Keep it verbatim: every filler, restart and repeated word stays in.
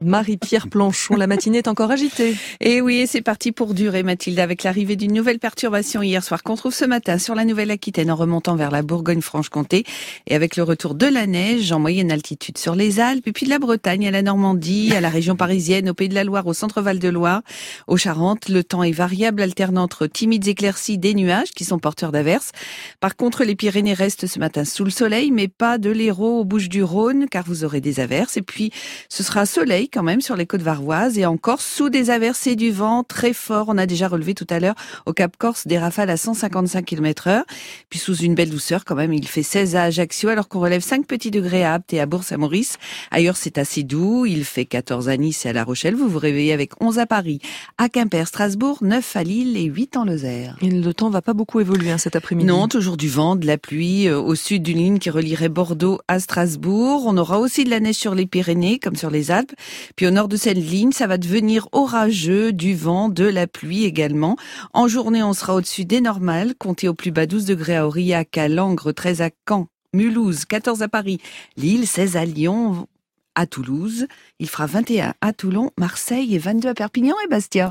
Marie-Pierre Planchon, la matinée est encore agitée. Et oui, c'est parti pour durer, Mathilde, avec l'arrivée d'une nouvelle perturbation hier soir qu'on trouve ce matin sur la Nouvelle-Aquitaine en remontant vers la Bourgogne-Franche-Comté et avec le retour de la neige en moyenne altitude sur les Alpes et puis de la Bretagne à la Normandie, à la région parisienne, au Pays de la Loire, au centre Val-de-Loire, aux Charentes. Le temps est variable, alternant entre timides éclaircies, des nuages qui sont porteurs d'averses. Par contre, les Pyrénées restent ce matin sous le soleil, mais pas de l'Hérault aux Bouches-du-Rhône, car vous aurez des averses. Et puis, ce sera soleil quand même sur les côtes varoises et encore sous des averses et du vent très fort. On a déjà relevé tout à l'heure au Cap Corse des rafales à cent cinquante-cinq kilomètres heure. Puis sous une belle douceur quand même, il fait seize à Ajaccio alors qu'on relève cinq petits degrés à Apt et à Bourg-Saint-Maurice. Ailleurs c'est assez doux, il fait quatorze à Nice et à La Rochelle. Vous vous réveillez avec onze à Paris, à Quimper, Strasbourg, neuf à Lille et huit en Lozère. Et le temps va pas beaucoup évoluer hein, cet après-midi. Non, toujours du vent, de la pluie euh, au sud d'une ligne qui relierait Bordeaux à Strasbourg. On aura aussi de la neige sur les Pyrénées comme sur les Alpes. Puis au nord de cette ligne, ça va devenir orageux, du vent, de la pluie également. En journée, on sera au-dessus des normales, comptez au plus bas douze degrés à Aurillac, à Langres, treize à Caen, Mulhouse, quatorze à Paris, Lille, seize à Lyon, à Toulouse. Il fera vingt et un à Toulon, Marseille et vingt-deux à Perpignan et Bastia.